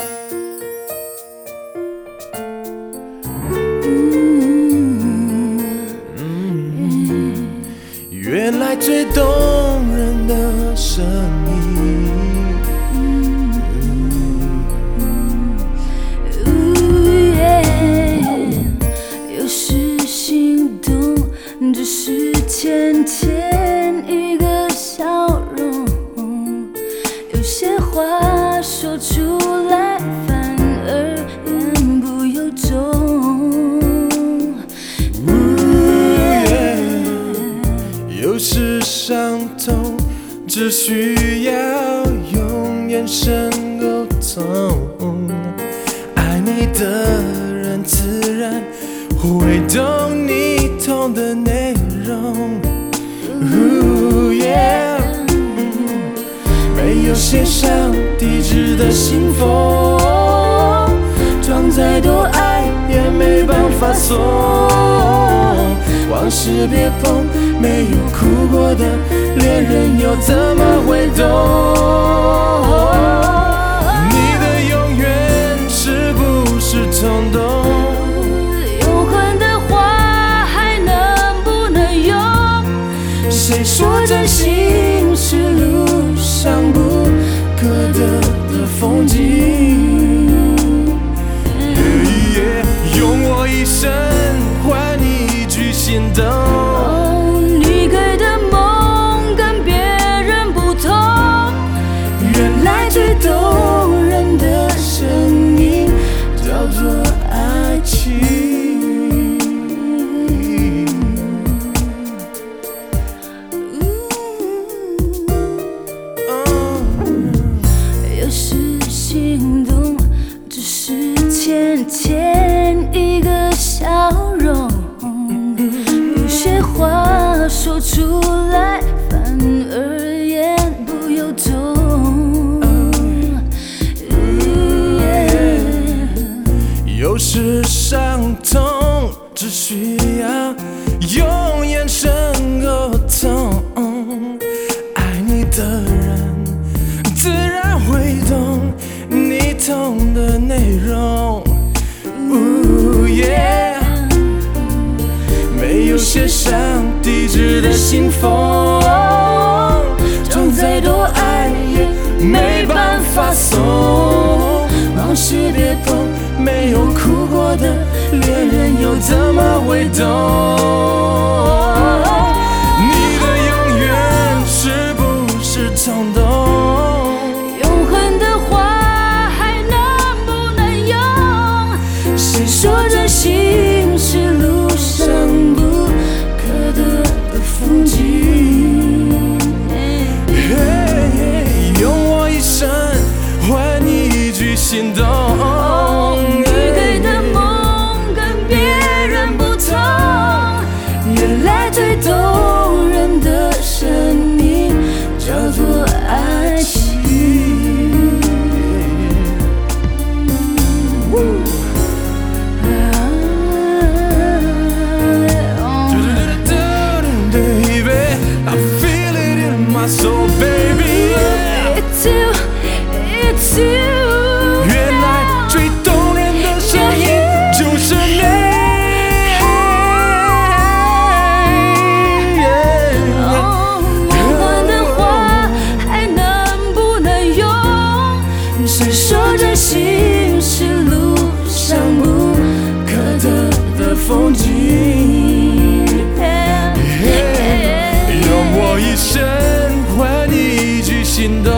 原来最动人的声音， 有时心动只是浅浅一个笑容，有些话说出来反而言不由衷。 有时伤痛只需要用眼神沟通，爱你的人自然会懂你痛的内容。没有写上地址的信封，装再多爱也没办法送。往事别碰，没有哭过的恋人又怎么会懂？你的永远是不是冲动？ 永恒的话还能不能用？ 谁说真心是路上不可得的风景？用我一生换你一句心动。 你给的梦跟别人不同， 原来最动人的声音叫做爱情。 有时心动只是浅浅一个笑容，有些话说出来反而言不由衷。 有时伤痛只需要用眼神沟通，爱你的人自然会懂你痛的内容。没有写上地址的信封，装再多爱也没办法送。往事别碰，没有哭过的恋人又怎么会懂？你的永远是不是冲动？ 永恒的话还能不能用？ 谁说真心是路上不可得的风景？用我一生换你一句心动。 你给的梦跟别人不同， 原来最动人的声音叫做爱情。Baby, I feel it in my soul, baby. It's you, it's you。 原来最动人的声音就是你。 永恒的话还能不能用？ 谁说真心是路上不可得的风景？用我一生换你一句心动。